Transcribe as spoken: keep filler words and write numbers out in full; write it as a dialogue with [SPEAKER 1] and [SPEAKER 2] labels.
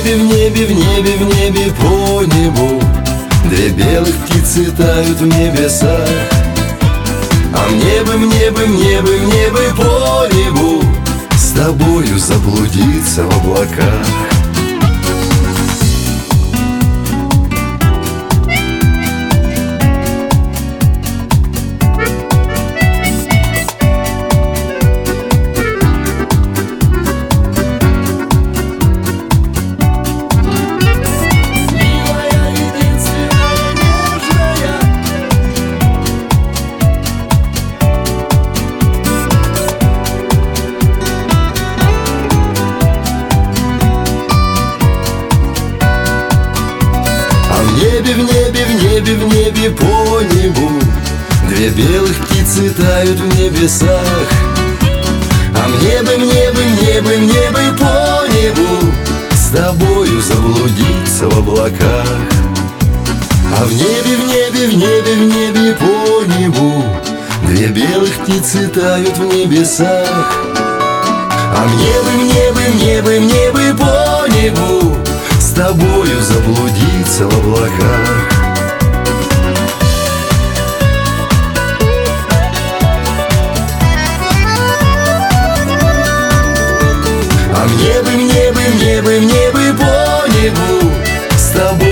[SPEAKER 1] небе, в небе, в небе, в небе, по небу две белых птицы тают в небесах. А мне бы, мне бы, мне бы, мне бы по небу с тобою заблудиться в облаках. В небе, в небе, в небе, в небе, по небу две белых птицы тают в небесах. А мне бы, мне бы, мне бы, мне бы по небу с тобою заблудиться в облаках. А в небе, в небе, в небе, в небе, по небу две белых птицы тают в небесах. А мне бы, мне бы, мне бы, мне бы по небу с тобою заблудиться в облаках. А мне бы, мне бы, мне бы, мне бы по небу с тобой